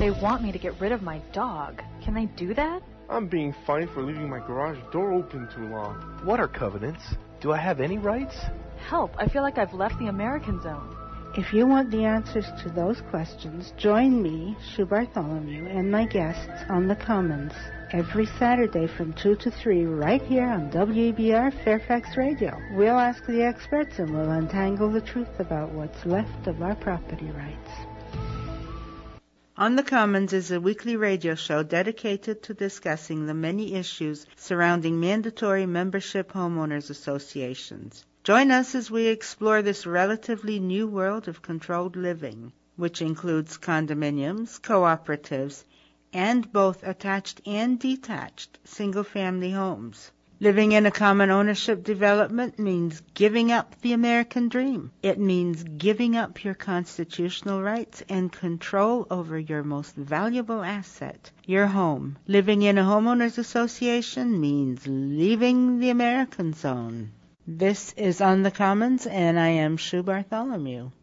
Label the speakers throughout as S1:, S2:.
S1: They want me to get rid of my dog. Can they do that?
S2: I'm being fined for leaving my garage door open too long.
S3: What are covenants? Do I have any rights?
S1: Help, I feel like I've left the American zone.
S4: If you want the answers to those questions, join me, Sue Bartholomew, and my guests on The Commons every Saturday from 2 to 3 right here on WEBR Fairfax Radio. We'll ask the experts and we'll untangle the truth about what's left of our property rights. On the Commons is a weekly radio show dedicated to discussing the many issues surrounding mandatory membership homeowners associations. Join us as we explore this relatively new world of controlled living, which includes condominiums, cooperatives, and both attached and detached single-family homes. Living in a common ownership development means giving up the American dream. It means giving up your constitutional rights and control over your most valuable asset, your home. Living in a homeowners association means leaving the American zone. This is On the Commons, and I am Sue Bartholomew.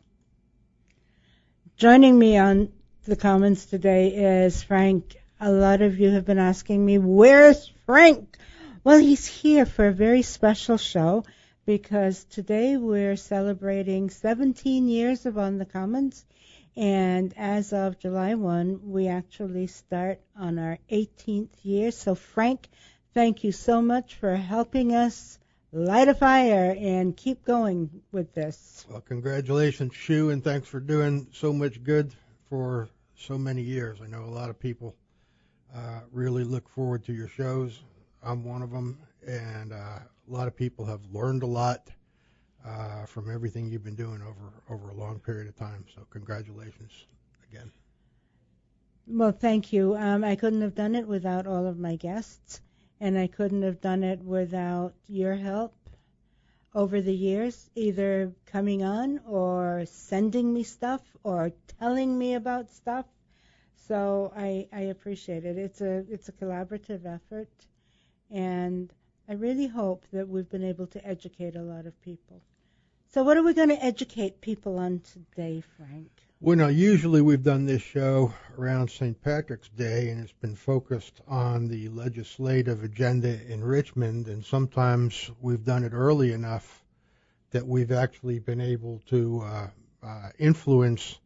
S4: Joining me on the Commons today is Frank. A lot of you have been asking me, where's Frank? Well, he's here for a very special show because today we're celebrating 17 years of On the Commons, and as of July 1, we actually start on our 18th year. So, Frank, thank you so much for helping us light a fire and keep going with this.
S5: Well, congratulations, Sue, and thanks for doing so much good for so many years. I know a lot of people really look forward to your shows. I'm one of them, and a lot of people have learned a lot from everything you've been doing over a long period of time. So congratulations again.
S4: Well, thank you. I couldn't have done it without all of my guests. And I couldn't have done it without your help over the years, either coming on or sending me stuff or telling me about stuff. So I appreciate it. It's a collaborative effort, and I really hope that we've been able to educate a lot of people. So what are we going to educate people on today, Frank?
S5: Well, now, usually we've done this show around St. Patrick's Day, and it's been focused on the legislative agenda in Richmond, and sometimes we've done it early enough that we've actually been able to influence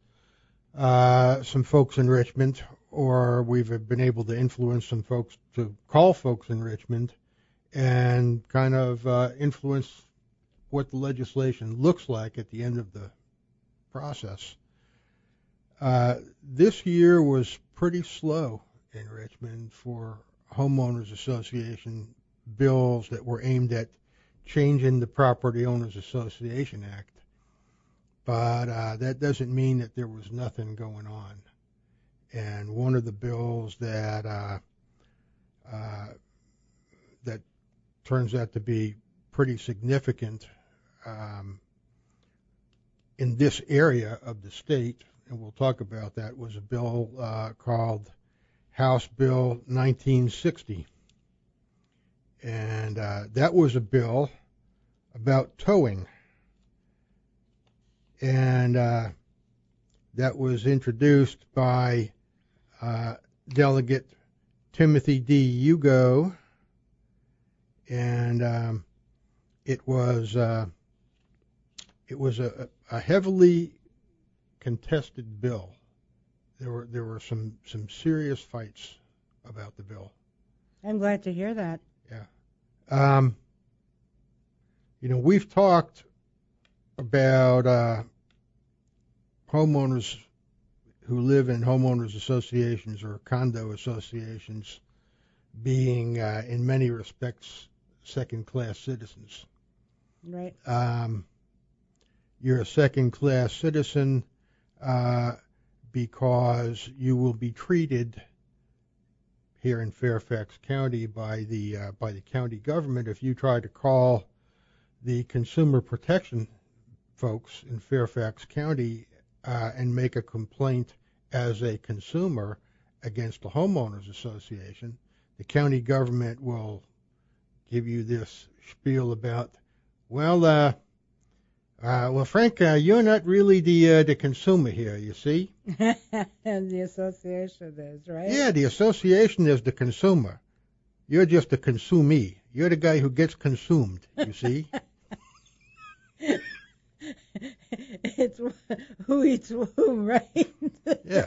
S5: some folks in Richmond, or we've been able to influence some folks to call folks in Richmond and kind of influence what the legislation looks like at the end of the process. This year was pretty slow in Richmond for homeowners association bills that were aimed at changing the Property Owners Association Act. But that doesn't mean that there was nothing going on. And one of the bills that that turns out to be pretty significant in this area of the state, and we'll talk about that, was a bill called House Bill 1960. And that was a bill about towing. And that was introduced by Delegate Timothy D. Hugo, and it was a heavily contested bill. There were some serious fights about the bill.
S4: I'm glad to hear that.
S5: Yeah. We've talked about homeowners who live in homeowners associations or condo associations being, in many respects, second-class citizens.
S4: Right.
S5: You're a second-class citizen because you will be treated here in Fairfax County by the county government if you try to call the consumer protection folks in Fairfax County and make a complaint as a consumer against the homeowners association. The county government will give you this spiel about, well, Well, Frank, you're not really the consumer here, you see?
S4: And the association is, right?
S5: Yeah, the association is the consumer. You're just a consumee. You're the guy who gets consumed, you see?
S4: It's who eats whom, right?
S5: Yeah.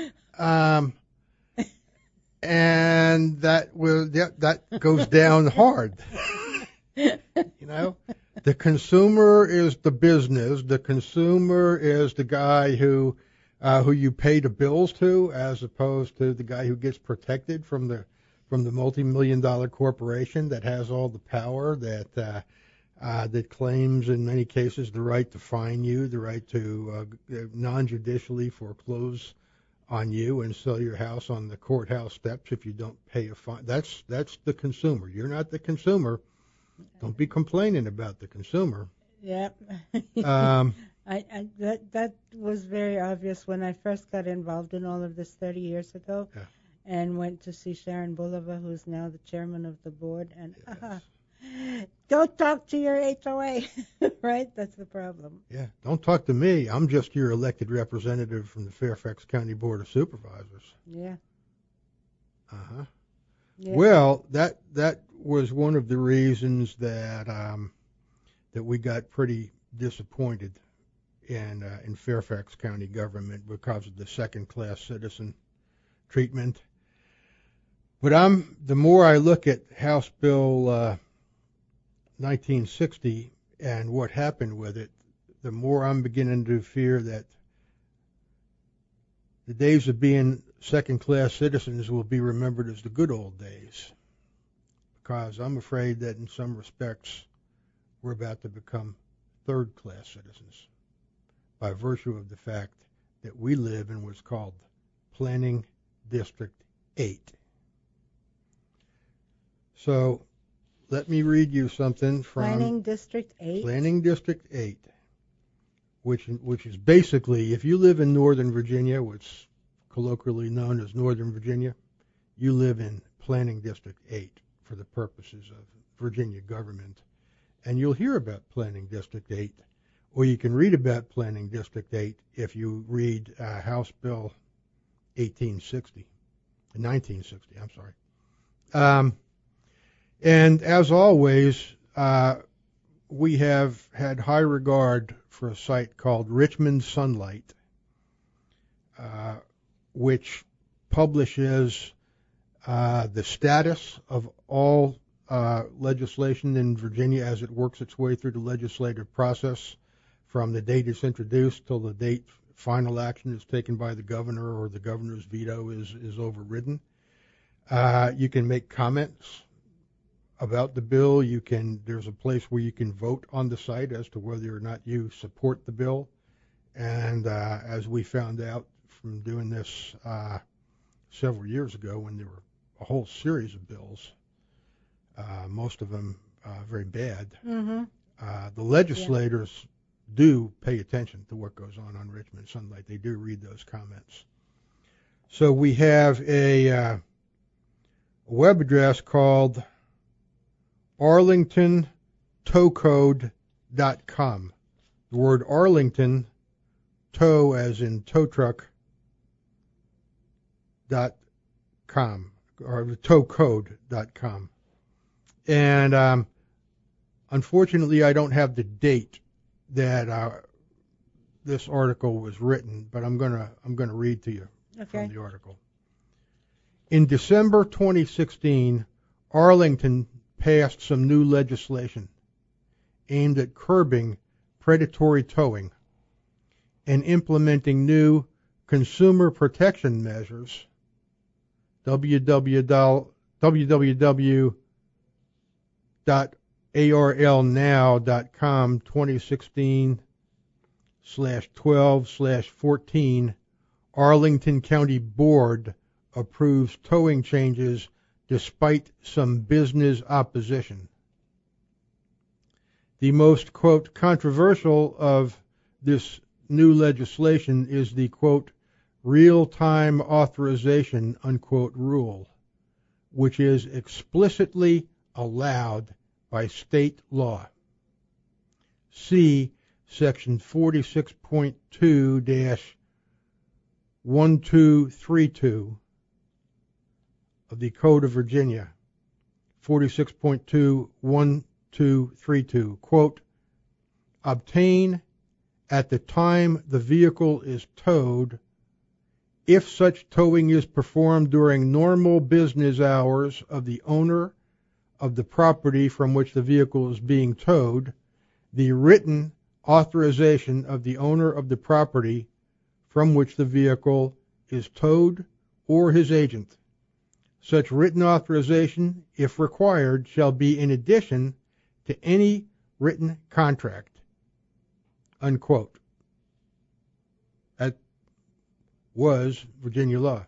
S5: And that goes down hard. You know, the consumer is the business. The consumer is the guy who you pay the bills to, as opposed to the guy who gets protected from the multi-million-dollar corporation that has all the power, that claims in many cases the right to fine you, the right to non-judicially foreclose on you and sell your house on the courthouse steps if you don't pay a fine. That's the consumer. You're not the consumer. Don't be complaining about the consumer.
S4: Yep. That was very obvious when I first got involved in all of this 30 years ago,
S5: Yeah.
S4: and went to see Sharon Bulova, who's now the chairman of the board, and
S5: Yes.
S4: Don't talk to your HOA, right? That's the problem.
S5: Yeah, don't talk to me. I'm just your elected representative from the Fairfax County Board of Supervisors.
S4: Yeah.
S5: Uh-huh.
S4: Yeah.
S5: Well, that was one of the reasons that we got pretty disappointed in Fairfax County government because of the second-class citizen treatment. But the more I look at House Bill 1960 and what happened with it, the more I'm beginning to fear that the days of being second-class citizens will be remembered as the good old days, because I'm afraid that in some respects we're about to become third-class citizens by virtue of the fact that we live in what's called Planning District 8. So let me read you something from
S4: Planning District 8.
S5: Planning District 8, which is basically, if you live in Northern Virginia, what's colloquially known as Northern Virginia, you live in Planning District 8 for the purposes of Virginia government. And you'll hear about Planning District 8, or you can read about Planning District 8 if you read House Bill 1960, I'm sorry. And as always, we have had high regard for a site called Richmond Sunlight, which publishes the status of all legislation in Virginia as it works its way through the legislative process, from the date it's introduced till the date final action is taken by the governor or the governor's veto is overridden. You can make comments about the bill. There's a place where you can vote on the site as to whether or not you support the bill. And as we found out from doing this several years ago, when there were a whole series of bills, most of them very bad, the legislators do pay attention to what goes on Richmond Sunlight. They do read those comments. So we have a web address called arlingtontowcode.com. The word Arlington, tow as in tow truck, .com, or towcode.com. And unfortunately, I don't have the date that this article was written, but I'm gonna read to you from the article. In December 2016, Arlington passed some new legislation aimed at curbing predatory towing and implementing new consumer protection measures. www.arlnow.com 2016/12/14 Arlington County Board approves towing changes despite some business opposition. The most, quote, controversial of this new legislation is the, quote, real-time authorization, unquote, rule, which is explicitly allowed by state law. See Section 46.2-1232 of the Code of Virginia. 46.2-1232, quote, obtain at the time the vehicle is towed, if such towing is performed during normal business hours of the owner of the property from which the vehicle is being towed, the written authorization of the owner of the property from which the vehicle is towed or his agent. Such written authorization, if required, shall be in addition to any written contract. Unquote. That was Virginia law.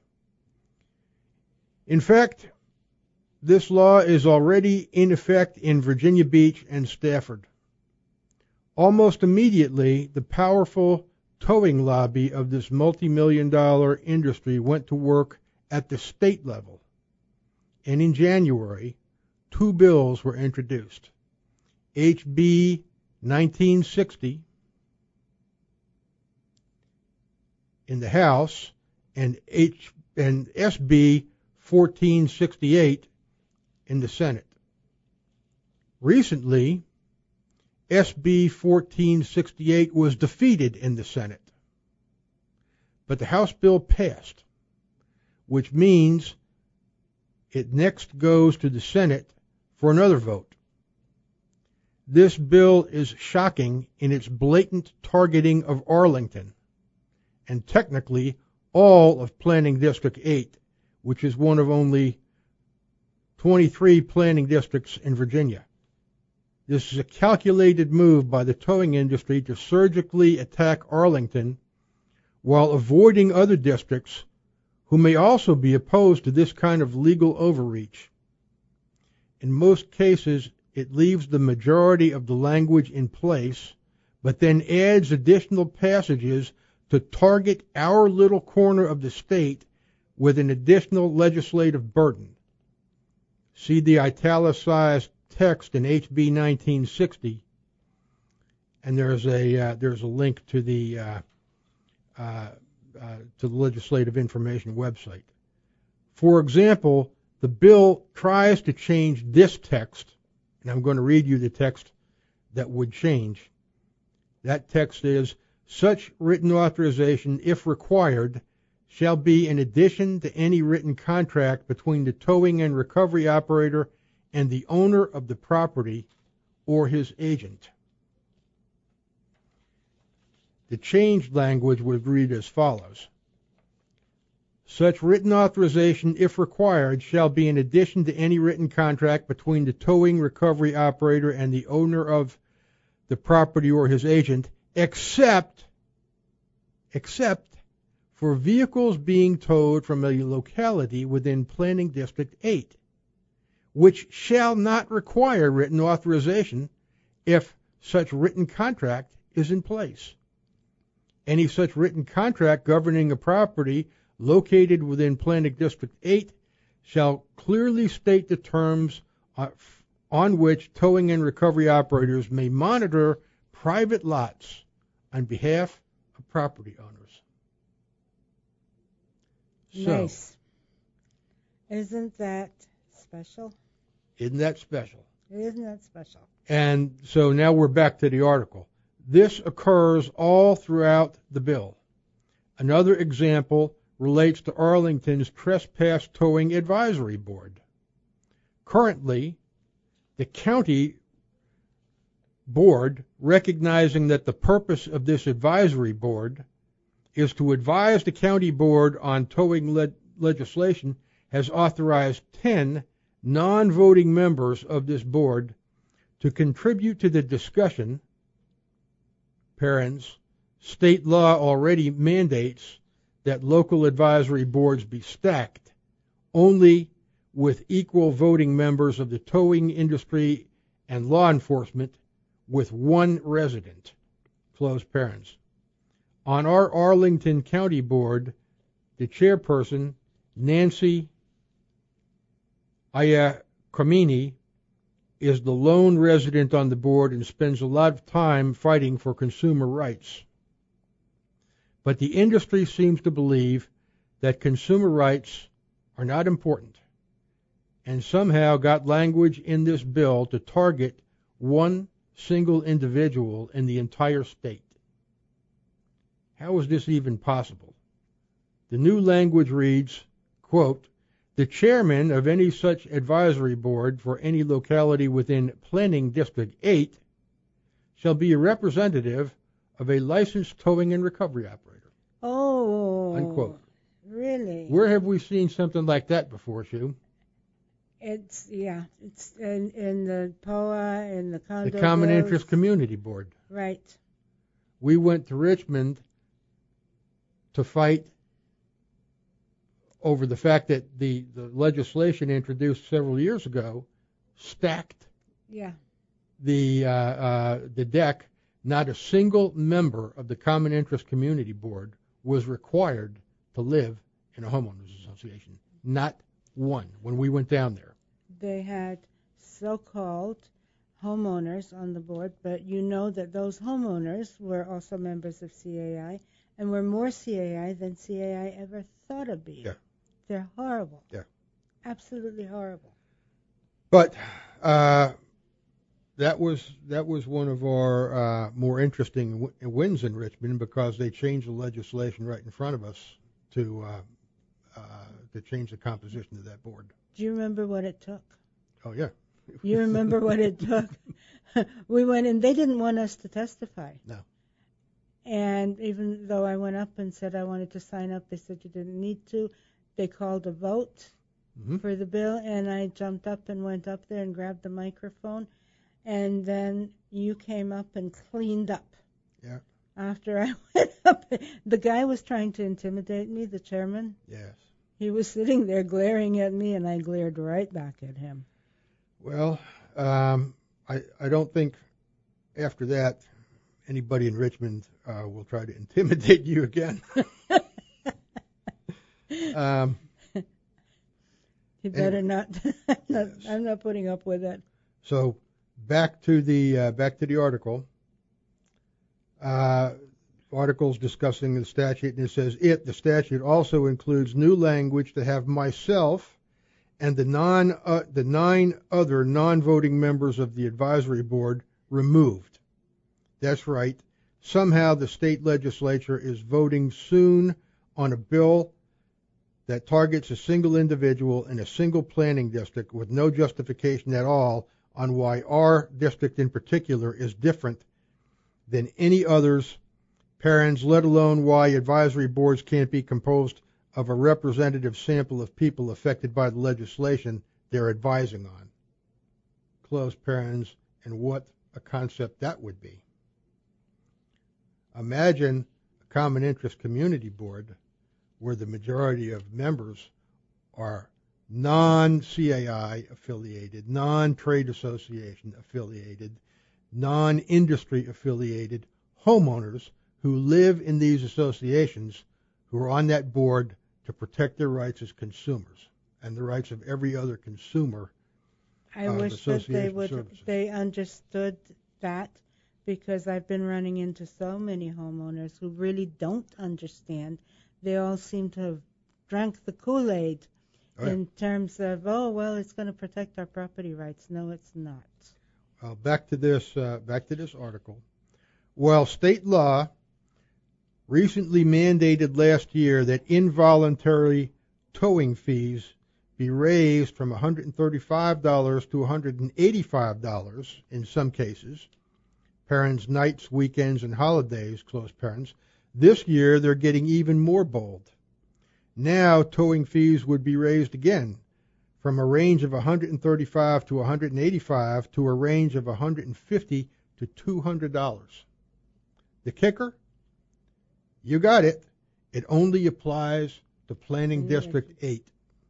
S5: In fact, this law is already in effect in Virginia Beach and Stafford. Almost immediately, the powerful towing lobby of this multi-million-dollar industry went to work at the state level. And in January, 2 bills were introduced. HB 1960 in the House and SB 1468 in the Senate. Recently, SB 1468 was defeated in the Senate, but the House bill passed, which means it next goes to the Senate for another vote. This bill is shocking in its blatant targeting of Arlington, and technically all of Planning District 8, which is one of only 23 planning districts in Virginia. This is a calculated move by the towing industry to surgically attack Arlington while avoiding other districts who may also be opposed to this kind of legal overreach. In most cases, it leaves the majority of the language in place, but then adds additional passages to target our little corner of the state with an additional legislative burden. See the italicized text in HB 1960, and there's a link to the Legislative Information website. For example, the bill tries to change this text, and I'm going to read you the text that would change. That text is, such written authorization, if required, shall be in addition to any written contract between the towing and recovery operator and the owner of the property or his agent. The changed language would read as follows. Such written authorization, if required, shall be in addition to any written contract between the towing recovery operator and the owner of the property or his agent, except for vehicles being towed from a locality within Planning District 8, which shall not require written authorization if such written contract is in place. Any such written contract governing a property located within Planning District 8 shall clearly state the terms on which towing and recovery operators may monitor private lots on behalf of property owners.
S6: Nice. Isn't that special?
S5: Isn't that special?
S6: Isn't that special?
S5: And so now we're back to the article. This occurs all throughout the bill. Another example relates to Arlington's Trespass Towing Advisory Board. Currently, the county board, recognizing that the purpose of this advisory board is to advise the county board on towing legislation, has authorized 10 non-voting members of this board to contribute to the discussion. Parents, state law already mandates that local advisory boards be stacked only with equal voting members of the towing industry and law enforcement with one resident. Close parents. On our Arlington County Board, the chairperson, Nancy Iacomini, is the lone resident on the board and spends a lot of time fighting for consumer rights. But the industry seems to believe that consumer rights are not important, and somehow got language in this bill to target one single individual in the entire state. How is this even possible? The new language reads, quote, "The chairman of any such advisory board for any locality within Planning District 8 shall be a representative of a licensed towing and recovery operator."
S6: Oh,
S5: Unquote.
S6: Really?
S5: Where have we seen something like that before, Sue?
S6: It's in the POA, in the condo
S5: The Common
S6: bills.
S5: Interest Community Board.
S6: Right.
S5: We went to Richmond to fight over the fact that the legislation introduced several years ago stacked the deck. Not a single member of the Common Interest Community Board was required to live in a homeowners association. Not one when we went down there.
S6: They had so-called homeowners on the board, but you know that those homeowners were also members of CAI and were more CAI than CAI ever thought of being.
S5: Yeah.
S6: They're horrible.
S5: Yeah.
S6: Absolutely horrible.
S5: But that was one of our more interesting wins in Richmond because they changed the legislation right in front of us to change the composition of that board.
S6: Do you remember what it took?
S5: Oh, yeah.
S6: You remember what it took? We went in. They didn't want us to testify.
S5: No.
S6: And even though I went up and said I wanted to sign up, they said you didn't need to. They called a vote for the bill, and I jumped up and went up there and grabbed the microphone. And then you came up and cleaned up.
S5: Yeah.
S6: After I went up, the guy was trying to intimidate me, the chairman.
S5: Yes.
S6: He was sitting there glaring at me, and I glared right back at him.
S5: Well, I don't think after that anybody in Richmond will try to intimidate you again.
S6: You better not. I'm not putting up with it.
S5: So back to the article. Articles discussing the statute, and it says the statute also includes new language to have myself and the 9 other non-voting members of the advisory board removed. That's right. Somehow the state legislature is voting soon on a bill that targets a single individual in a single planning district with no justification at all on why our district in particular is different than any others, parents, let alone why advisory boards can't be composed of a representative sample of people affected by the legislation they're advising on. Close parents, and what a concept that would be. Imagine a common interest community board where the majority of members are non-CAI affiliated, non-trade association affiliated, non-industry affiliated homeowners who live in these associations who are on that board to protect their rights as consumers and the rights of every other consumer.
S6: I wish that they understood that, because I've been running into so many homeowners who really don't understand. They all seem to have drank the Kool-Aid in terms of, it's going to protect our property rights. No, it's not.
S5: Back to this article. Well, state law recently mandated last year that involuntary towing fees be raised from $135 to $185 in some cases, parents' nights, weekends, and holidays, close parents. This year, they're getting even more bold. Now, towing fees would be raised again from a range of $135 to $185 to a range of $150 to $200. The kicker? You got it. It only applies to Planning District 8.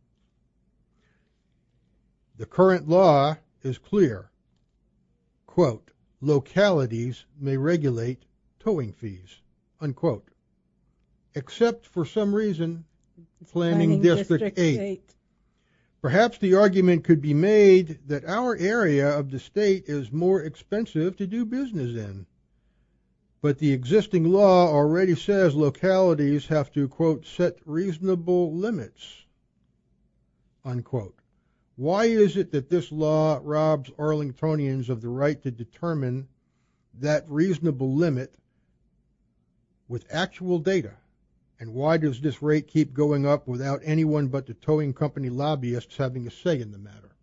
S5: The current law is clear. Quote, localities may regulate towing fees, unquote, except for some reason Planning District 8. Perhaps the argument could be made that our area of the state is more expensive to do business in. But the existing law already says localities have to, quote, set reasonable limits, unquote. Why is it that this law robs Arlingtonians of the right to determine that reasonable limit with actual data? And why does this rate keep going up without anyone but the towing company lobbyists having a say in the matter?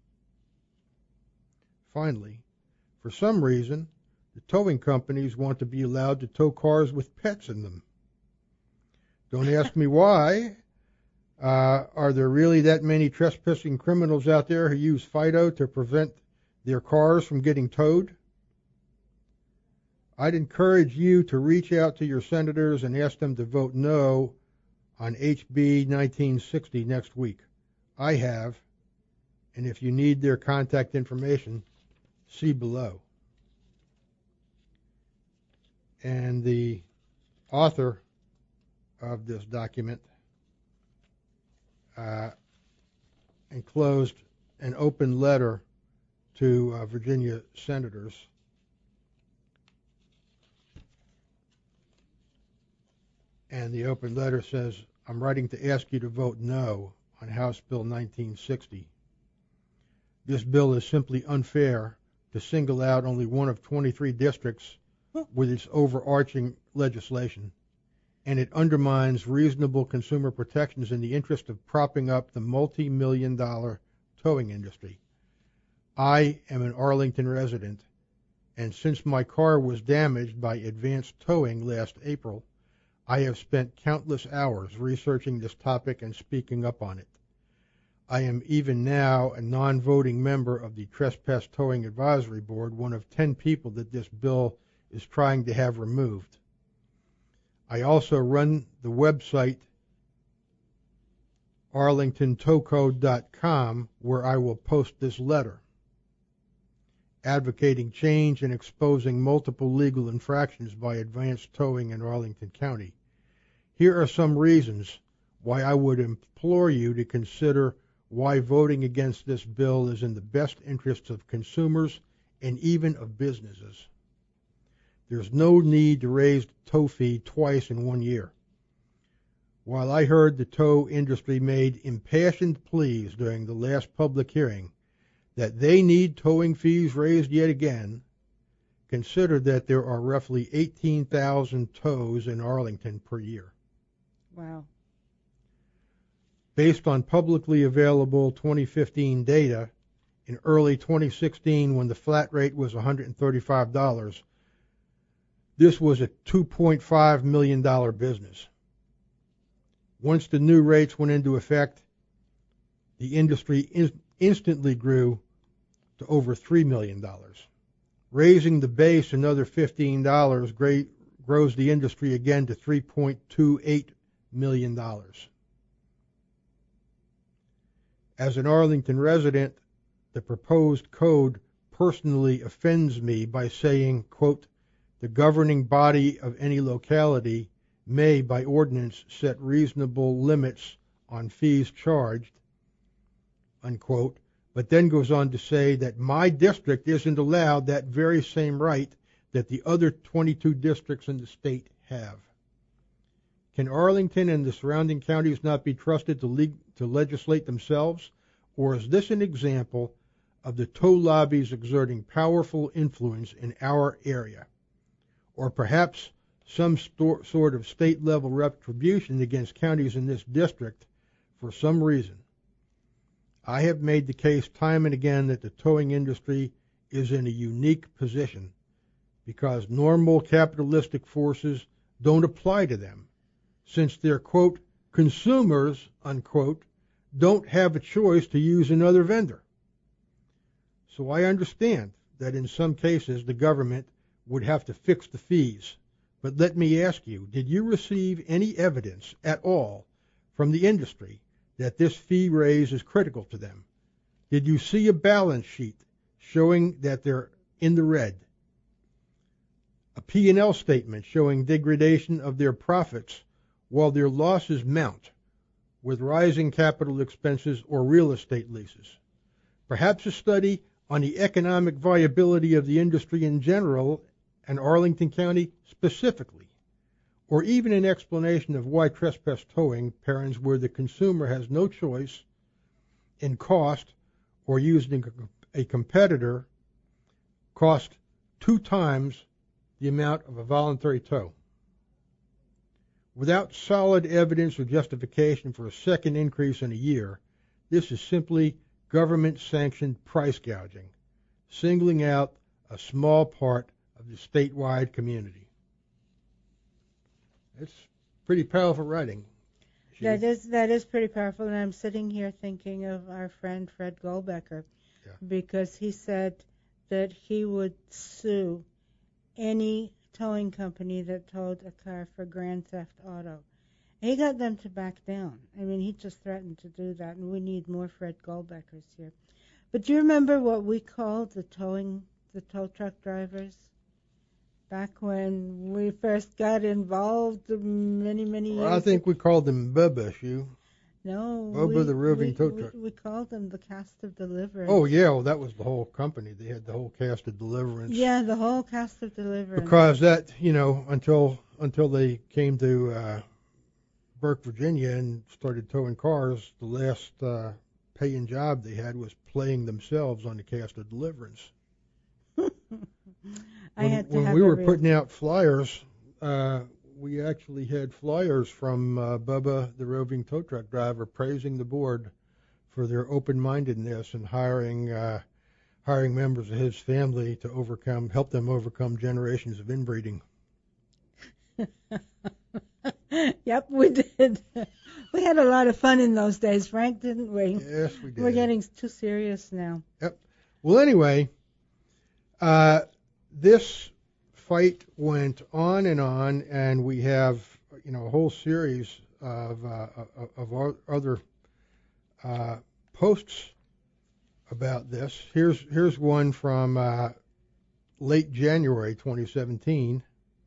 S5: Finally, for some reason, the towing companies want to be allowed to tow cars with pets in them. Don't ask me why. Are there really that many trespassing criminals out there who use Fido to prevent their cars from getting towed? I'd encourage you to reach out to your senators and ask them to vote no on HB 1960 next week. I have, and if you need their contact information, see below. And the author of this document enclosed an open letter to Virginia senators. And the open letter says, I'm writing to ask you to vote no on House Bill 1960. This bill is simply unfair to single out only one of 23 districts with its overarching legislation, and it undermines reasonable consumer protections in the interest of propping up the multi-million-dollar towing industry. I am an Arlington resident, and since my car was damaged by Advanced Towing last April, I have spent countless hours researching this topic and speaking up on it. I am even now a non-voting member of the Trespass Towing Advisory Board, one of 10 people that this bill is trying to have removed. I also run the website arlingtontowcode.com, where I will post this letter, advocating change and exposing multiple legal infractions by Advanced Towing in Arlington County. Here are some reasons why I would implore you to consider why voting against this bill is in the best interests of consumers and even of businesses. There's no need to raise the tow fee twice in 1 year. While I heard the tow industry made impassioned pleas during the last public hearing that they need towing fees raised yet again, consider that there are roughly 18,000 tows in Arlington per year.
S6: Wow.
S5: Based on publicly available 2015 data, in early 2016, when the flat rate was $135, this was a $2.5 million business. Once the new rates went into effect, the industry instantly grew to over $3 million. Raising the base another $15 grows the industry again to $3.28 million. As an Arlington resident, the proposed code personally offends me by saying, quote, the governing body of any locality may, by ordinance, set reasonable limits on fees charged, unquote, but then goes on to say that my district isn't allowed that very same right that the other 22 districts in the state have. Can Arlington and the surrounding counties not be trusted to legislate themselves, or is this an example of the tow lobbies exerting powerful influence in our area, or perhaps some sort of state-level retribution against counties in this district for some reason? I have made the case time and again that the towing industry is in a unique position because normal capitalistic forces don't apply to them, since their, quote, consumers, unquote, don't have a choice to use another vendor. So I understand that in some cases the government would have to fix the fees. But let me ask you, did you receive any evidence at all from the industry that this fee raise is critical to them? Did you see a balance sheet showing that they're in the red? A P&L statement showing degradation of their profits while their losses mount? with rising capital expenses or real estate leases. Perhaps a study on the economic viability of the industry in general and Arlington County specifically, or even an explanation of why trespass towing patterns where the consumer has no choice in cost or using a competitor cost 2 times the amount of a voluntary tow. Without solid evidence or justification for a second increase in a year, this is simply government-sanctioned price gouging, singling out a small part of the statewide community. It's pretty powerful writing.
S6: That is pretty powerful, and I'm sitting here thinking of our friend Fred Goldbecker, because he said that he would sue any towing company that towed a car for grand theft auto. He got them to back down. I mean, he just threatened to do that, and we need more Fred Goldbeckers here. But do you remember what we called the tow truck drivers? Back when we first got involved many years ago.
S5: I think we called them Bubba, Shu.
S6: No.
S5: Bubba the roving tow truck.
S6: We called them the Cast of Deliverance.
S5: Oh, yeah, well, that was the whole company. They had the whole Cast of Deliverance.
S6: Yeah, the whole Cast of Deliverance.
S5: Because that, until they came to Burke, Virginia and started towing cars, the last paying job they had was playing themselves on the Cast of Deliverance. When we were putting out flyers, we actually had flyers from Bubba, the roving tow truck driver, praising the board for their open-mindedness and hiring members of his family to help them overcome generations of inbreeding.
S6: Yep, we did. We had a lot of fun in those days, Frank, didn't we?
S5: Yes, we did.
S6: We're getting too serious now.
S5: Yep. Well, anyway, this fight went on, and we have, a whole series of other posts about this. Here's one from late January 2017.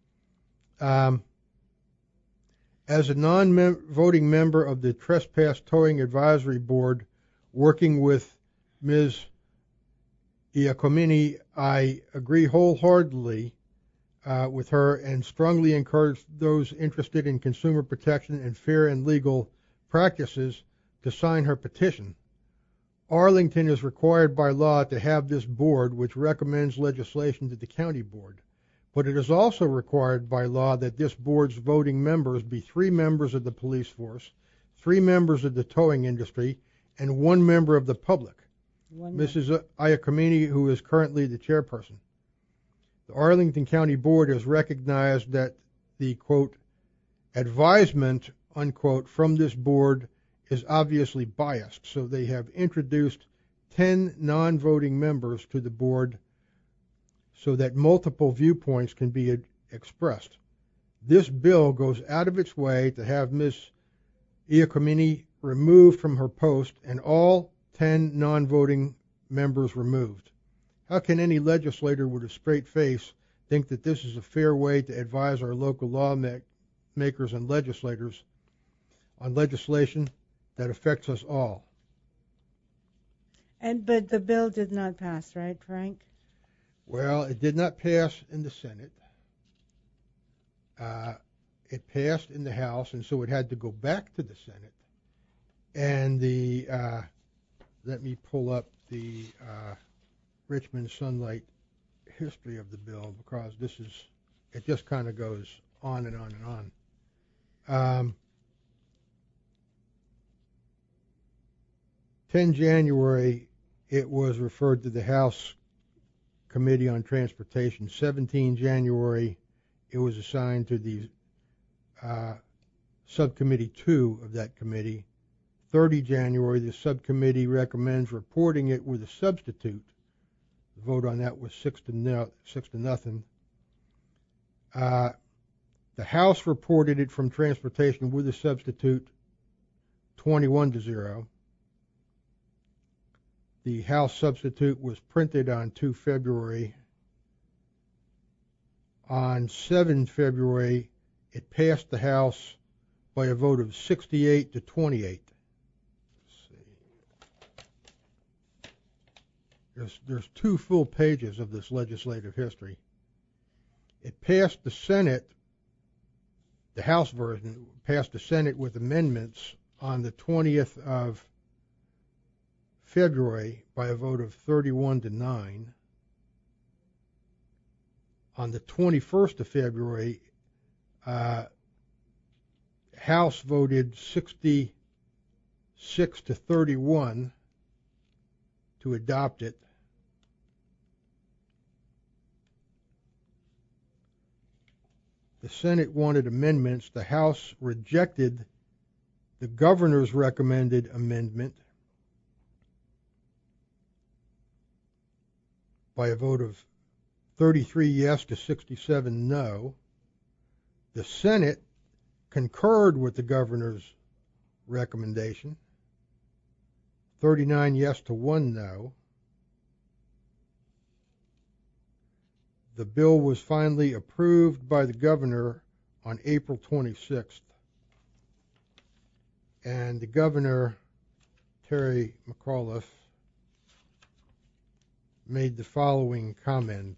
S5: As a non-voting member of the Trespass Towing Advisory Board, working with Ms. Iacomini, I agree wholeheartedly with her and strongly encourage those interested in consumer protection and fair and legal practices to sign her petition. Arlington is required by law to have this board, which recommends legislation to the county board. But it is also required by law that this board's voting members be 3 members of the police force, 3 members of the towing industry, and 1 member of the public. Mrs. Iacomini, who is currently the chairperson. The Arlington County Board has recognized that the, quote, advisement, unquote, from this board is obviously biased, so they have introduced 10 non-voting members to the board so that multiple viewpoints can be expressed. This bill goes out of its way to have Ms. Iacomini removed from her post and all 10 non-voting members removed. How can any legislator with a straight face think that this is a fair way to advise our local lawmakers and legislators on legislation that affects us all?
S6: But the bill did not pass, right, Frank?
S5: Well, it did not pass in the Senate. It passed in the House, and so it had to go back to the Senate. And let me pull up the Richmond Sunlight history of the bill, because it just kind of goes on and on and on. 10 January, it was referred to the House Committee on Transportation. 17 January, it was assigned to the Subcommittee 2 of that committee. 30 January, the subcommittee recommends reporting it with a substitute. The vote on that was 6-0. The House reported it from Transportation with a substitute, 21-0. The House substitute was printed on 2 February. On 7 February, it passed the House by a vote of 68 to 28. There's 2 full pages of this legislative history. It passed the Senate, the House version, passed the Senate with amendments on the 20th of February by a vote of 31 to 9. On the 21st of February, House voted 66 to 31 to adopt it. The Senate wanted amendments. The House rejected the governor's recommended amendment by a vote of 33 yes to 67 no. The Senate concurred with the governor's recommendation, 39 yes to 1 no. The bill was finally approved by the governor on April 26th. And the governor, Terry McAuliffe, made the following comment.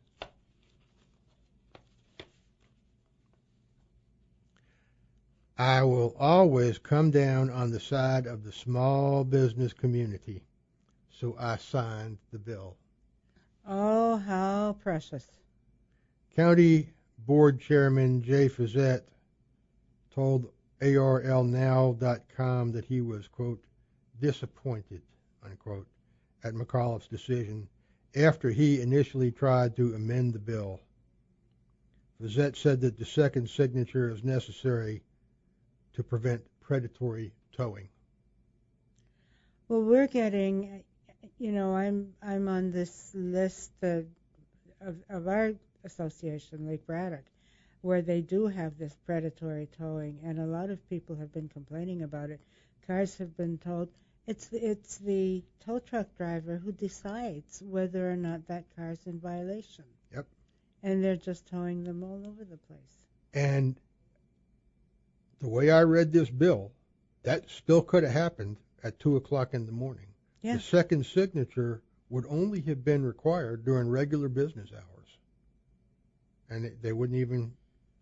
S5: I will always come down on the side of the small business community, so I signed the bill.
S6: Oh, how precious.
S5: County Board Chairman Jay Fizzett told ARLnow.com that he was, quote, disappointed, unquote, at McAuliffe's decision after he initially tried to amend the bill. Fizzett said that the second signature is necessary to prevent predatory towing.
S6: Well, we're getting, I'm on this list of our association, Lake Braddock, where they do have this predatory towing, and a lot of people have been complaining about it. Cars have been told it's the tow truck driver who decides whether or not that car's in violation.
S5: Yep.
S6: And they're just towing them all over the place.
S5: And the way I read this bill, that still could have happened at 2 o'clock in the morning.
S6: Yeah.
S5: The second signature would only have been required during regular business hours. And they wouldn't even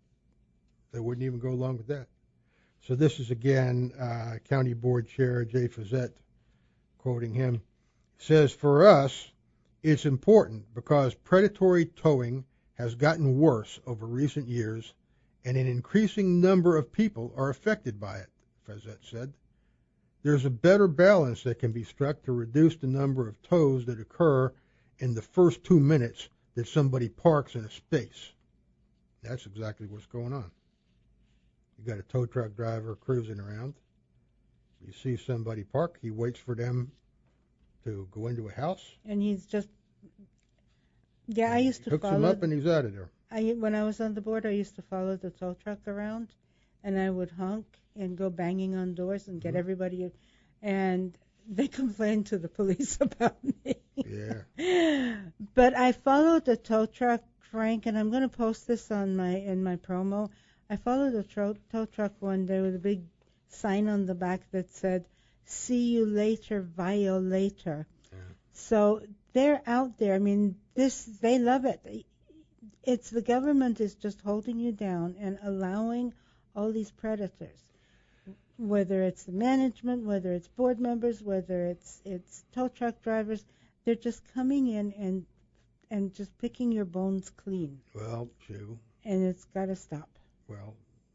S5: go along with that. So this is, again, County Board Chair Jay Fizzett, quoting him, says, for us, it's important because predatory towing has gotten worse over recent years, and an increasing number of people are affected by it, Fizzett said. There's a better balance that can be struck to reduce the number of tows that occur in the first 2 minutes that somebody parks in a space. That's exactly what's going on. You got a tow truck driver cruising around. You see somebody park, he waits for them to go into a house.
S6: And he's just, I used to
S5: hooks
S6: follow.
S5: Hooks him up and he's out of there.
S6: When I was on the board, I used to follow the tow truck around, and I would honk and go banging on doors and get everybody, and they complained to the police about me.
S5: Yeah.
S6: But I followed the tow truck, Frank, and I'm going to post this in my promo. I followed the tow truck one day with a big sign on the back that said, "See you later, violator." Yeah. So they're out there. I mean, they love it. It's the government is just holding you down and allowing all these predators, whether it's the management, whether it's board members, whether it's tow truck drivers, they're just coming in and just picking your bones clean.
S5: Well, Sue.
S6: And it's got to stop.
S5: Well,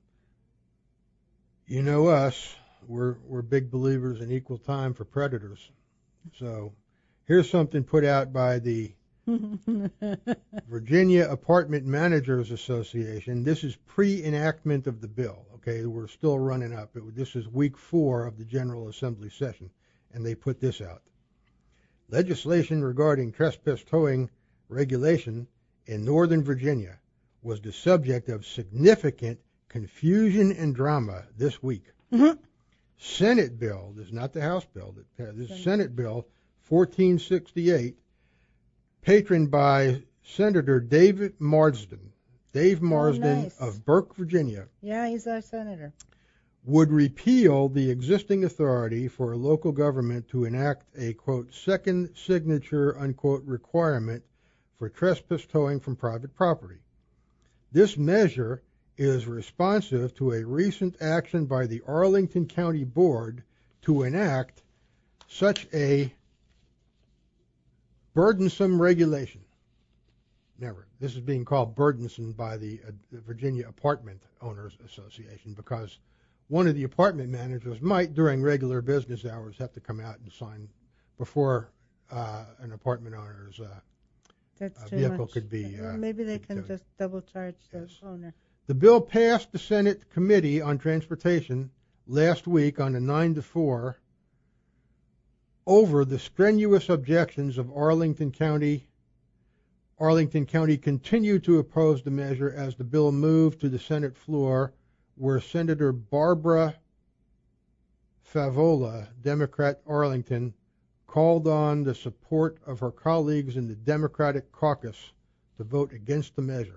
S5: you know us, we're big believers in equal time for predators. So here's something put out by the Virginia Apartment Managers Association. This is pre-enactment of the bill. Okay, we're still running up. This is week 4 of the General Assembly session, and they put this out. Legislation regarding trespass towing regulation in Northern Virginia was the subject of significant confusion and drama this week. Mm-hmm. Senate bill, this is not the House bill, this is Senate bill 1468, patroned by Senator Dave Marsden. Dave Marsden of Burke, Virginia.
S6: Yeah, he's our senator.
S5: would repeal the existing authority for a local government to enact a, quote, second signature, unquote, requirement for trespass towing from private property. This measure is responsive to a recent action by the Arlington County Board to enact such a burdensome regulation. Never. This is being called burdensome by the Virginia Apartment Owners Association because one of the apartment managers might, during regular business hours, have to come out and sign before an apartment owner's vehicle could be.
S6: Maybe they can just double charge the owner.
S5: The bill passed the Senate Committee on Transportation last week on a 9-4 over the strenuous objections of Arlington County. Arlington County continued to oppose the measure as the bill moved to the Senate floor, where Senator Barbara Favola, Democrat Arlington, called on the support of her colleagues in the Democratic caucus to vote against the measure.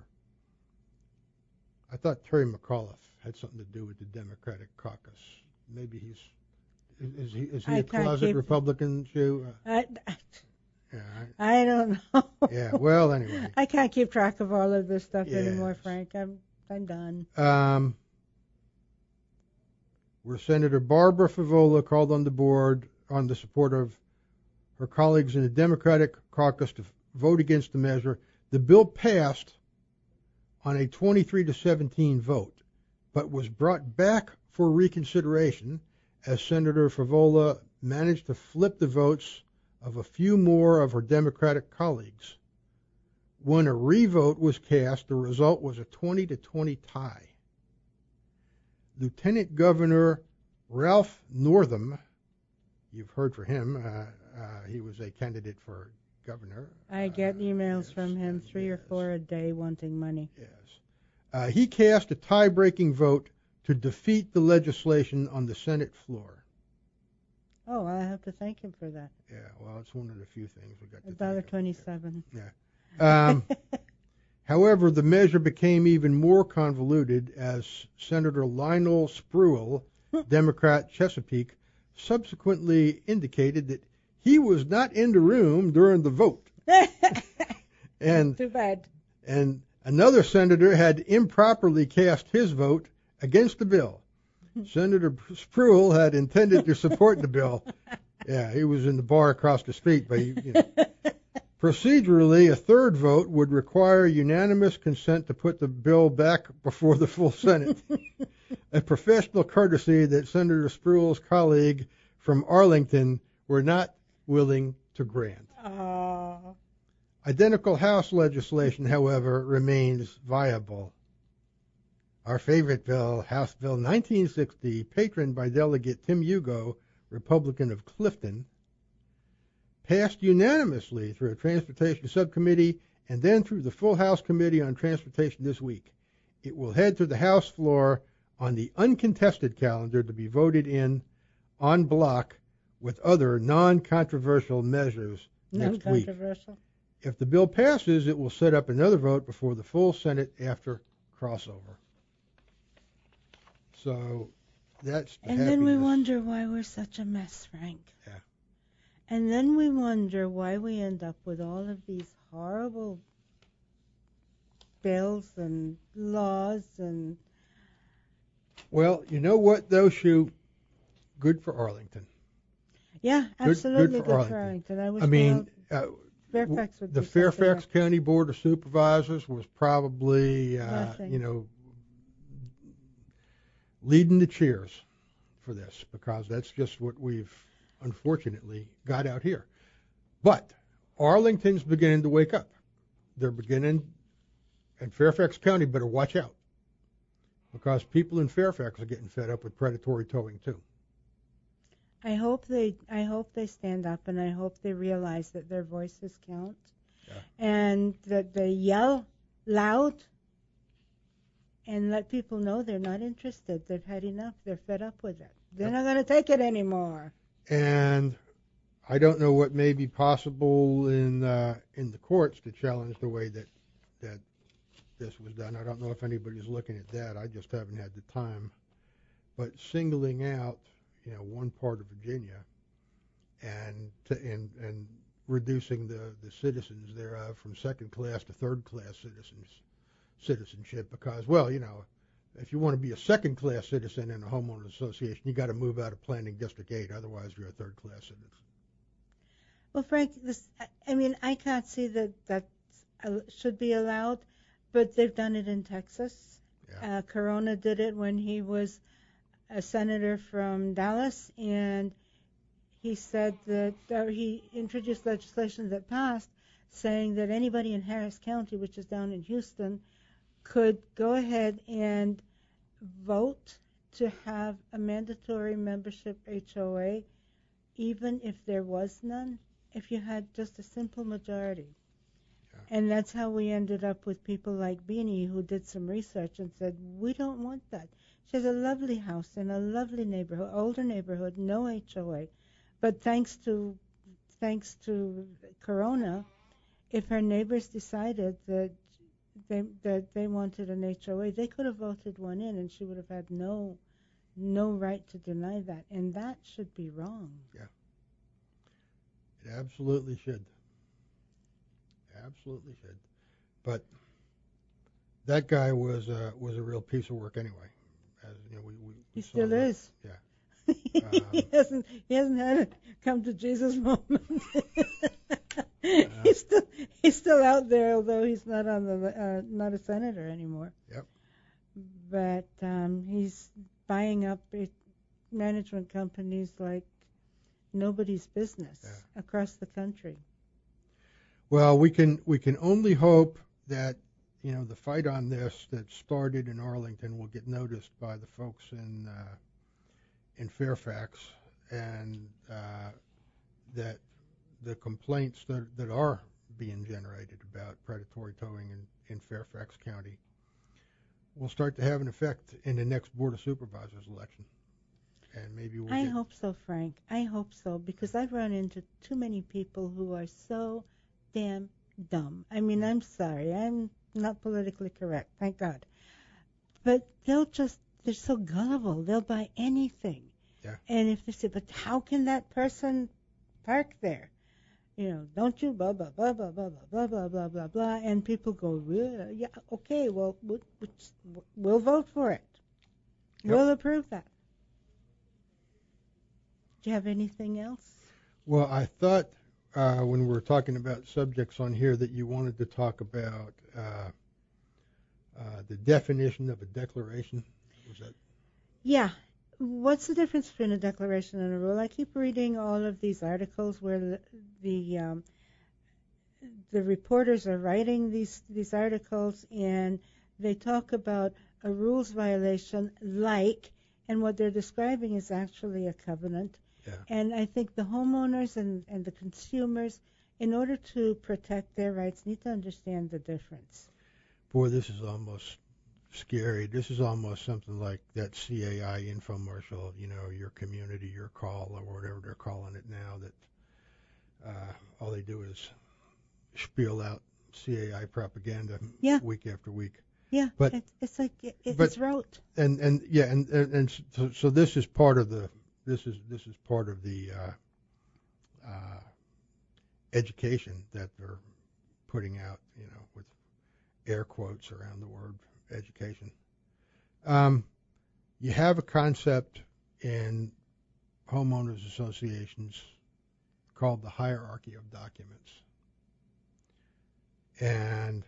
S5: I thought Terry McAuliffe had something to do with the Democratic caucus. Maybe is he a closet Republican, Sue?
S6: I don't know.
S5: Yeah, well, anyway.
S6: I can't keep track of all of this stuff anymore, Frank. I'm done.
S5: Where Senator Barbara Favola called on the board on the support of her colleagues in the Democratic caucus to vote against the measure, the bill passed on a 23-17 vote, but was brought back for reconsideration as Senator Favola managed to flip the votes of a few more of her Democratic colleagues. When a revote was cast, the result was a 20-20 tie. Lieutenant Governor Ralph Northam, you've heard from him, he was a candidate for governor.
S6: I get emails from him 3 or 4 a day wanting money.
S5: Yes. He cast a tie-breaking vote to defeat the legislation on the Senate floor.
S6: Oh, I have to thank him for that.
S5: Yeah, well, it's one of the few things we got to
S6: $1.27.
S5: Yeah. However, the measure became even more convoluted as Senator Lionel Spruill, Democrat Chesapeake, subsequently indicated that he was not in the room during the vote. And
S6: too bad.
S5: And another senator had improperly cast his vote against the bill. Senator Spruill had intended to support the bill. Yeah, he was in the bar across the street, but procedurally, a third vote would require unanimous consent to put the bill back before the full Senate. A professional courtesy that Senator Spruill's colleague from Arlington were not willing to grant. Identical House legislation, however, remains viable. Our favorite bill, House Bill 1960, patroned by Delegate Tim Hugo, Republican of Clifton, passed unanimously through a Transportation Subcommittee and then through the full House Committee on Transportation this week. It will head to the House floor on the uncontested calendar to be voted in en bloc with other non-controversial measures next week.
S6: Non-controversial?
S5: If the bill passes, it will set up another vote before the full Senate after crossover. So that's the
S6: And then we wonder why we're such a mess, Frank.
S5: Yeah.
S6: And then we wonder why we end up with all of these horrible bills and laws and...
S5: Well, you know what, though, Sue? Good for Arlington.
S6: Yeah, absolutely good for Arlington.
S5: I mean,
S6: Fairfax would
S5: the Fairfax County Board of Supervisors was probably, leading the cheers for this, because that's just what we've unfortunately got out here. But Arlington's beginning to wake up. They're beginning, and Fairfax County better watch out, because people in Fairfax are getting fed up with predatory towing too.
S6: I hope they stand up, and I hope they realize that their voices count, and that they yell loud and let people know they're not interested. They've had enough. They're fed up with it. They're not going to take it anymore.
S5: And I don't know what may be possible in the courts to challenge the way that this was done. I don't know if anybody's looking at that. I just haven't had the time but singling out, one part of Virginia and reducing the citizens thereof from second class to third class citizenship because, well, if you want to be a second class citizen in a homeowners association, you got to move out of Planning District 8, otherwise you're a third class citizen.
S6: Well, Frank, I can't see that should be allowed, but they've done it in Texas.
S5: Yeah.
S6: Corona did it when he was a senator from Dallas, and he said that he introduced legislation that passed saying that anybody in Harris County, which is down in Houston, could go ahead and vote to have a mandatory membership HOA, even if there was none, if you had just a simple majority. Yeah. And that's how we ended up with people like Beanie, who did some research and said, we don't want that. She has a lovely house in a lovely neighborhood, older neighborhood, no HOA. But thanks to Corona, if her neighbors decided that they wanted an HOA, they could have voted one in, and she would have had no right to deny that, and that should be wrong.
S5: Yeah, it absolutely should. Absolutely should. But that guy was a real piece of work anyway. As we
S6: he still is.
S5: Yeah.
S6: He hasn't had a come to Jesus moment. He's still out there, although he's not on not a senator anymore.
S5: Yep.
S6: But he's buying up management companies like nobody's business across the country.
S5: Well, we can only hope that the fight on this that started in Arlington will get noticed by the folks in Fairfax, and that the complaints that are being generated about predatory towing in Fairfax County will start to have an effect in the next Board of Supervisors election. And maybe
S6: I hope so, Frank. I hope so, because I've run into too many people who are so damn dumb. I'm sorry. I'm not politically correct, thank God. But they're so gullible. They'll buy anything.
S5: Yeah.
S6: And if they say, but how can that person park there? Don't you blah, blah, blah, blah, blah, blah, blah, blah, blah, blah. And people go, yeah, okay, well, we'll vote for it. Yep. We'll approve that. Do you have anything else?
S5: Well, I thought when we were talking about subjects on here that you wanted to talk about the definition of a declaration. Was that?
S6: Yeah. What's the difference between a declaration and a rule? I keep reading all of these articles where the reporters are writing these articles, and they talk about a rules violation and what they're describing is actually a covenant.
S5: Yeah.
S6: And I think the homeowners and the consumers, in order to protect their rights, need to understand the difference.
S5: Boy, this is almost scary. This is almost something like that CAI infomercial, your community, your call, or whatever they're calling it now, that all they do is spiel out CAI propaganda week after week.
S6: Yeah, but it's like it's rote.
S5: And so this is part of the education that they're putting out, with air quotes around the word education. You have a concept in homeowners associations called the hierarchy of documents. And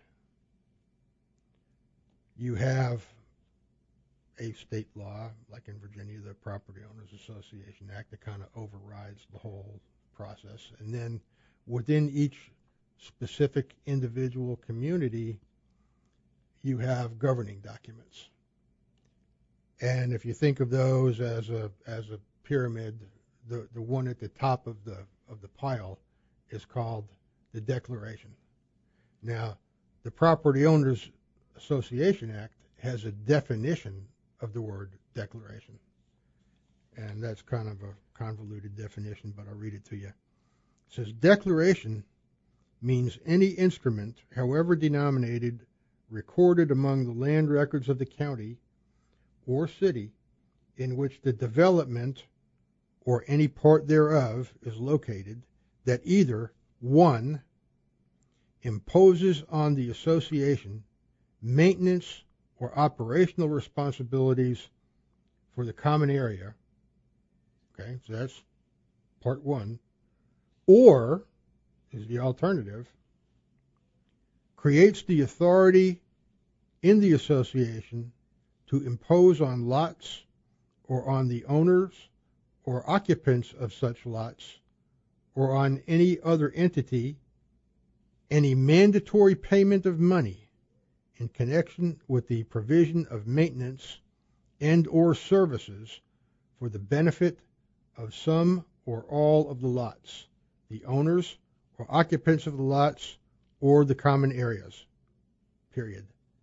S5: you have a state law, like in Virginia, the Property Owners Association Act, that kind of overrides the whole process. And then within each specific individual community, you have governing documents. And if you think of those as a pyramid, the one at the top of the pile is called the Declaration. Now, the Property Owners Association Act has a definition of the word declaration. And that's kind of a convoluted definition, but I'll read it to you. It says, declaration means any instrument, however denominated, recorded among the land records of the county or city in which the development or any part thereof is located that either 1. Imposes on the association maintenance or operational responsibilities for the common area. Okay, so that's part 1. Or, is the alternative, creates the authority in the association to impose on lots or on the owners or occupants of such lots or on any other entity any mandatory payment of money in connection with the provision of maintenance and or services for the benefit of some or all of the lots, the owners or occupants of the lots, or the common areas, period.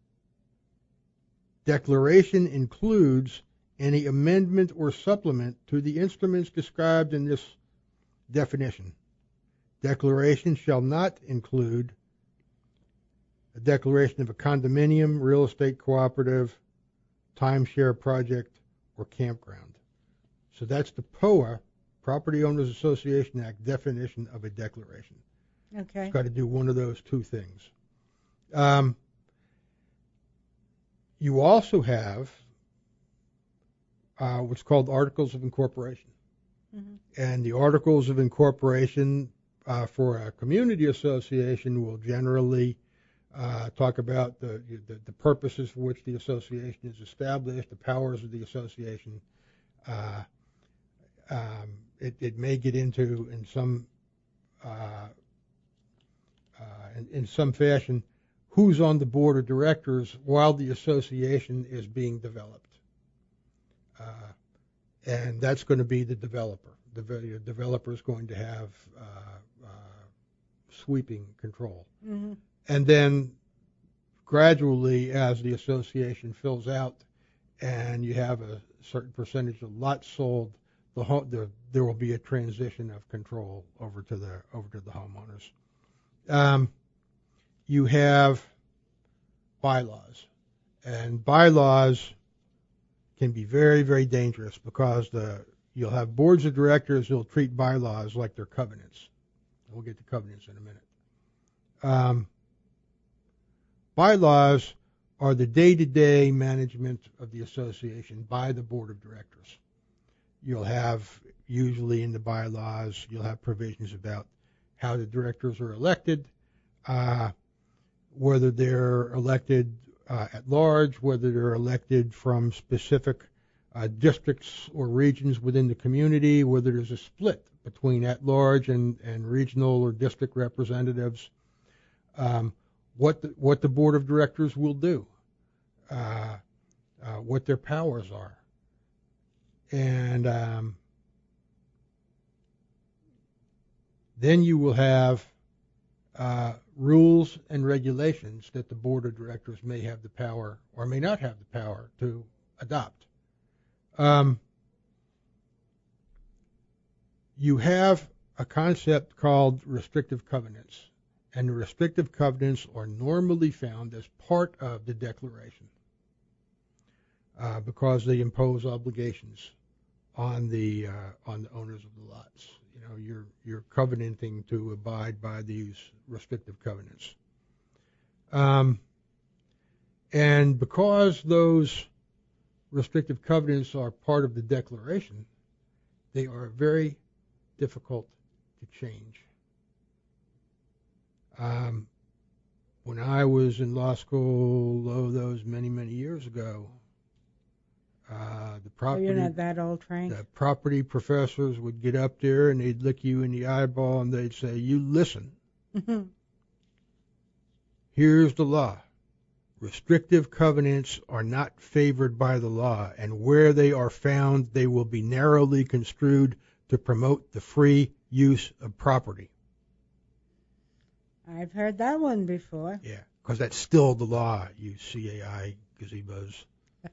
S5: Declaration includes any amendment or supplement to the instruments described in this definition. Declaration shall not include a declaration of a condominium, real estate cooperative, timeshare project, or campground. So that's the POA, Property Owners Association Act, definition of a declaration.
S6: Okay.
S5: It's got to do one of those two things. You also have what's called Articles of Incorporation. Mm-hmm. And the Articles of Incorporation for a community association will generally talk about the purposes for which the association is established, the powers of the association. It may get into in some fashion who's on the board of directors while the association is being developed, and that's going to be the developer. The developer is going to have sweeping control. Mm-hmm. And then gradually, as the association fills out and you have a certain percentage of lots sold, there will be a transition of control over to the homeowners. You have bylaws, and bylaws can be very, very dangerous because you'll have boards of directors who'll treat bylaws like they're covenants. We'll get to covenants in a minute. Bylaws are the day-to-day management of the association by the board of directors. You'll have, usually in the bylaws, you'll have provisions about how the directors are elected, whether they're elected at large, whether they're elected from specific districts or regions within the community, whether there's a split between at-large and regional or district representatives, what the board of directors will do, what their powers are. And then you will have rules and regulations that the board of directors may have the power or may not have the power to adopt. You have a concept called restrictive covenants, and the restrictive covenants are normally found as part of the declaration because they impose obligations on the owners of the lots. You know, you're covenanting to abide by these restrictive covenants, and because those restrictive covenants are part of the declaration, they are very difficult to change. When I was in law school, those many, many years ago, the property,
S6: you're not that old, Frank.
S5: The property professors would get up there and they'd look you in the eyeball and they'd say, "You listen. Here's the law. Restrictive covenants are not favored by the law, and where they are found, they will be narrowly construed to promote the free use of property."
S6: I've heard that one before.
S5: Yeah, because that's still the law, you CAI gazebos.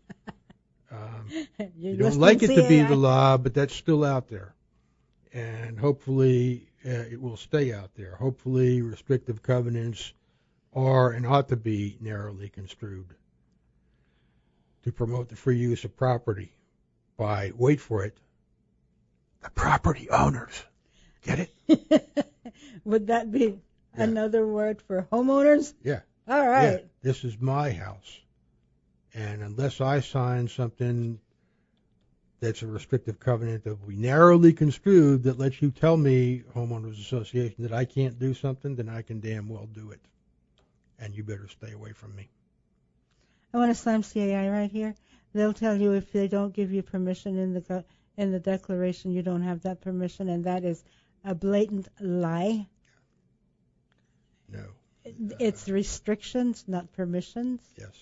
S5: You don't like it to be the law, but that's still out there. And hopefully it will stay out there. Hopefully restrictive covenants are and ought to be narrowly construed to promote the free use of property. by, wait for it, the property owners. Get it?
S6: Would that be another word for homeowners?
S5: Yeah.
S6: All right.
S5: Yeah. This is my house. And unless I sign something that's a restrictive covenant that will be narrowly construed that lets you tell me, homeowners association, that I can't do something, then I can damn well do it. And you better stay away from me.
S6: I want to slam CAI right here. They'll tell you if they don't give you permission in the declaration, you don't have that permission, and that is a blatant lie.
S5: No.
S6: It's restrictions, not permissions.
S5: Yes.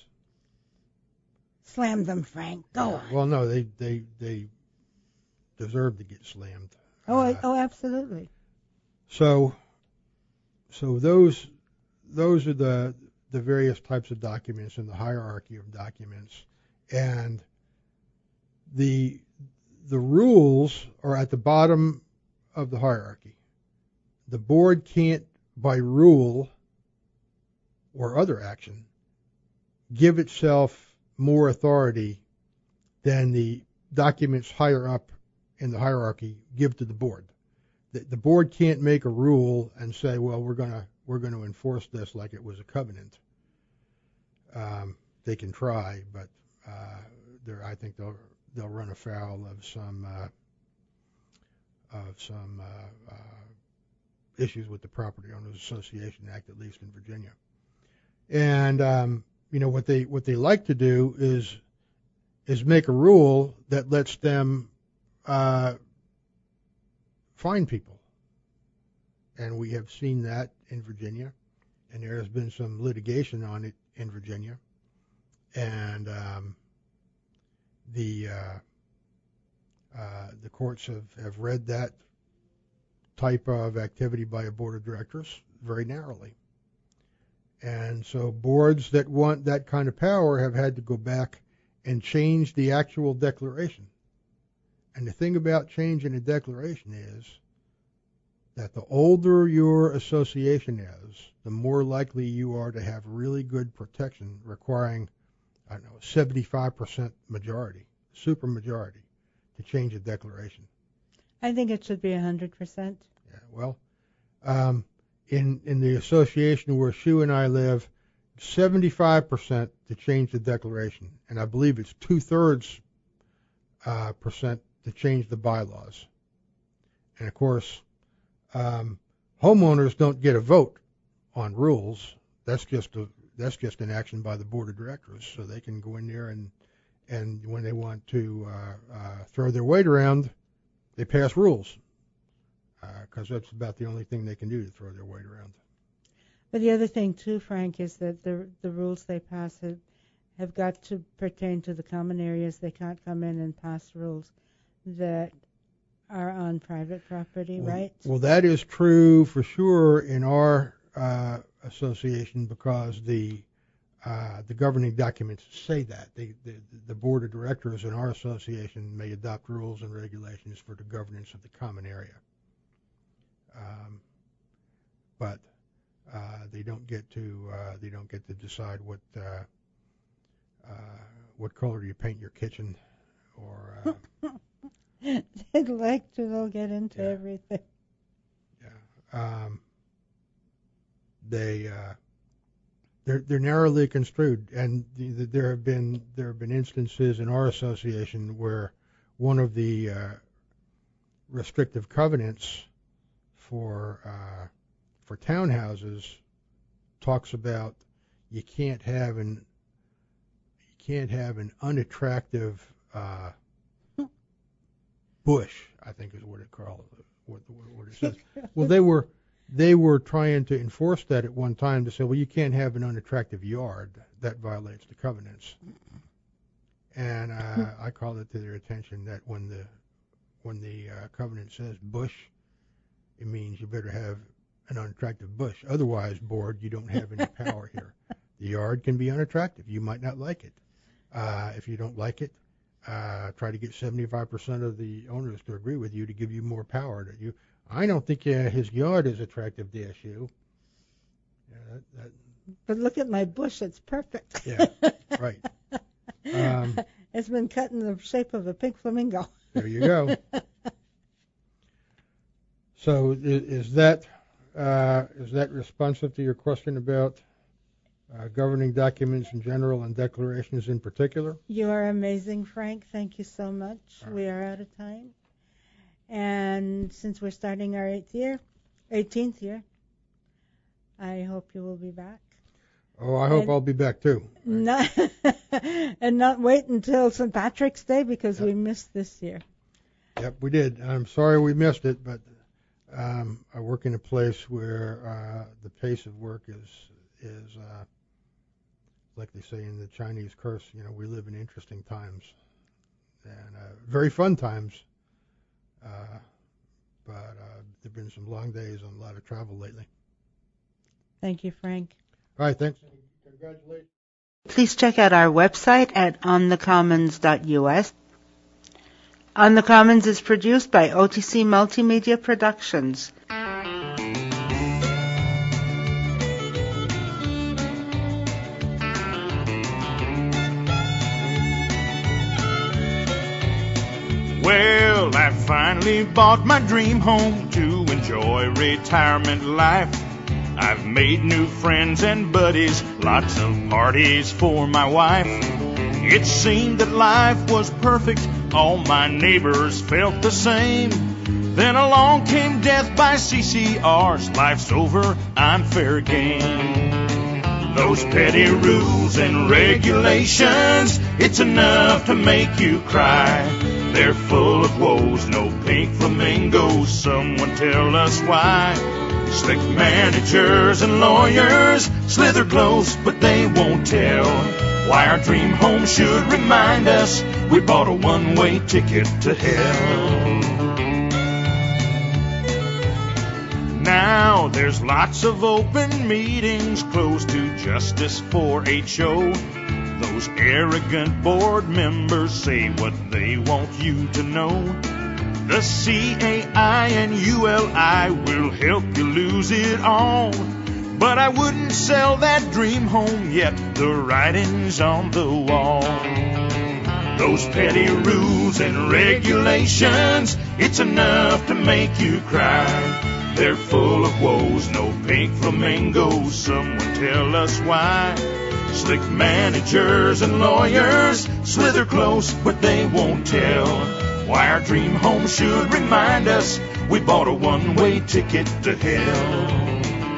S6: Slam them, Frank. Go on.
S5: Well, no, they deserve to get slammed.
S6: Oh, absolutely.
S5: So those are the various types of documents in the hierarchy of documents, and the rules are at the bottom of the hierarchy. The board can't, by rule or other action, give itself more authority than the documents higher up in the hierarchy give to the board. The board can't make a rule and say, well, we're going to enforce this like it was a covenant. They can try, but I think they'll run afoul of some issues with the Property Owners Association Act, at least in Virginia. And what they like to do is make a rule that lets them fine people. And we have seen that in Virginia, and there has been some litigation on it in Virginia. And the courts have read that type of activity by a board of directors very narrowly. And so boards that want that kind of power have had to go back and change the actual declaration. And the thing about changing a declaration is that the older your association is, the more likely you are to have really good protection requiring, 75% majority, super majority, to change a declaration.
S6: I think it should be 100%.
S5: Yeah, well, in the association where Sue and I live, 75% to change the declaration, and I believe it's 2/3% to change the bylaws. And of course, homeowners don't get a vote on rules. That's just an action by the board of directors, so they can go in there and when they want to throw their weight around, they pass rules. Because that's about the only thing they can do to throw their weight around.
S6: But the other thing, too, Frank, is that the rules they pass have got to pertain to the common areas. They can't come in and pass rules that are on private property, right?
S5: Well, that is true for sure in our association because the governing documents say that. The board of directors in our association may adopt rules and regulations for the governance of the common area. But they don't get to decide what color you paint your kitchen, or
S6: they'd like to. They'll get into everything.
S5: Yeah. They're narrowly construed, and there have been instances in our association where one of the restrictive covenants for townhouses talks about you can't have an unattractive bush, I think is what it calls it. What it says. Well, they were trying to enforce that at one time to say, well, you can't have an unattractive yard. That violates the covenants. And I called it to their attention that when the covenant says bush, it means you better have an unattractive bush. Otherwise, board, you don't have any power here. The yard can be unattractive. You might not like it. If you don't like it, try to get 75% of the owners to agree with you to give you more power. I don't think his yard is attractive to SU.
S6: But look at my bush. It's perfect.
S5: Yeah, right.
S6: It's been cut in the shape of a pink flamingo.
S5: There you go. So is that responsive to your question about governing documents in general and declarations in particular?
S6: You are amazing, Frank. Thank you so much. Right. We are out of time. And since we're starting our 18th year, I hope you will be back.
S5: Oh, I hope I'll be back too.
S6: And not wait until St. Patrick's Day because we missed this year.
S5: Yep, we did. I'm sorry we missed it, but I work in a place where the pace of work is like they say in the Chinese curse, we live in interesting times and very fun times. But there have been some long days and a lot of travel lately.
S6: Thank you, Frank.
S5: All right, thanks. Congratulations.
S4: Please check out our website at onthecommons.us. On the Commons is produced by OTC Multimedia Productions.
S7: Well, I finally bought my dream home to enjoy retirement life. I've made new friends and buddies, lots of parties for my wife. It seemed that life was perfect, all my neighbors felt the same. Then along came death by CCRs, life's over, I'm fair game. Those petty rules and regulations, it's enough to make you cry. They're full of woes, no pink flamingos, someone tell us why. Slick managers and lawyers slither close, but they won't tell why our dream home should remind us we bought a one-way ticket to hell. Now there's lots of open meetings closed to justice for HO. Those arrogant board members say what they want you to know. The CAI and ULI will help you lose it all. But I wouldn't sell that dream home yet, the writing's on the wall. Those petty rules and regulations, it's enough to make you cry. They're full of woes, no pink flamingos, someone tell us why. Slick managers and lawyers slither close, but they won't tell why our dream home should remind us we bought a one-way ticket to hell.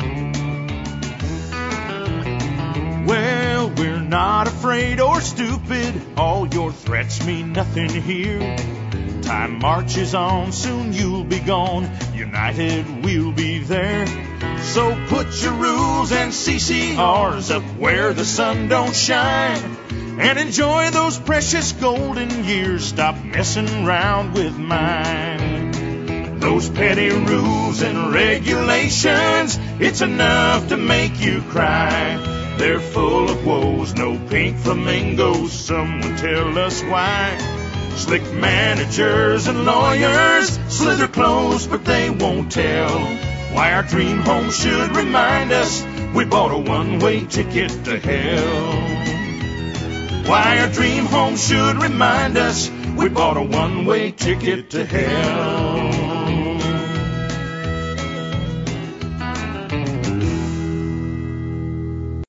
S7: Well, we're not afraid or stupid, all your threats mean nothing here. Time marches on, soon you'll be gone, united we'll be there. So put your rules and CCRs up where the sun don't shine, and enjoy those precious golden years, stop messing around with mine. Those petty rules and regulations, it's enough to make you cry. They're full of woes, no pink flamingos, someone tell us why. Slick managers and lawyers slither close, but they won't tell why our dream home should remind us we bought a one-way ticket to hell. Why our dream home should remind us we bought a one-way ticket to hell.